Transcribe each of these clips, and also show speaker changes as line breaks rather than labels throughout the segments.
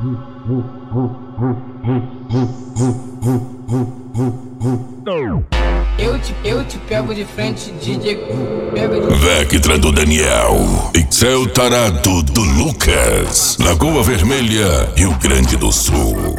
Eu te pego de frente, DJ. Pega de
Vectra do Daniel, Excel Tarado do Lucas, Lagoa Vermelha, Rio Grande do Sul.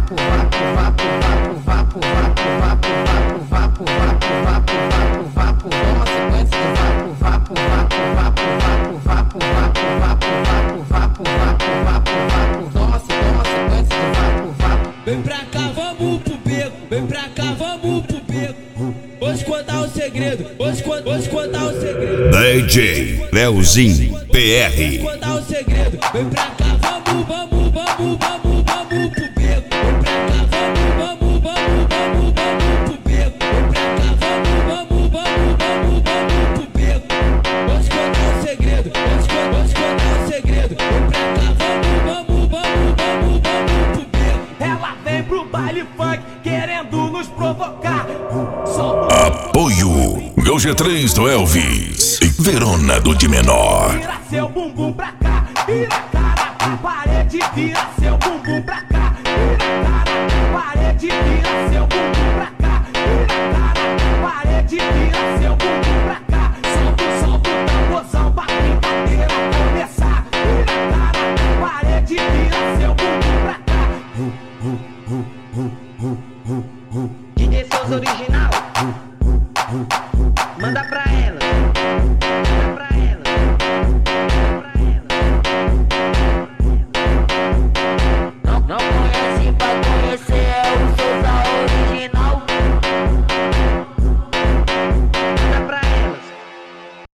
Vem pra cá, vamos pro beco. Vem pra cá, vamos pro beco. Hoje contar o segredo. Hoje contar o segredo.
DJ Leozinho PR.
Contar o segredo. Vem pra cá, vamos pro beco. Vem pra cá, vamos pro beco. Vem pra cá, vamos pro beco. Hoje contar o segredo. Hoje contar o segredo. Vem pra cá, vamos pro beco.
Ela vem pro baile funk querendo nos provocar.
Apoio Meu G3 do Elvis e Verona do de Menor.
Vira seu bumbum pra cá, vira a cara pra parede, vira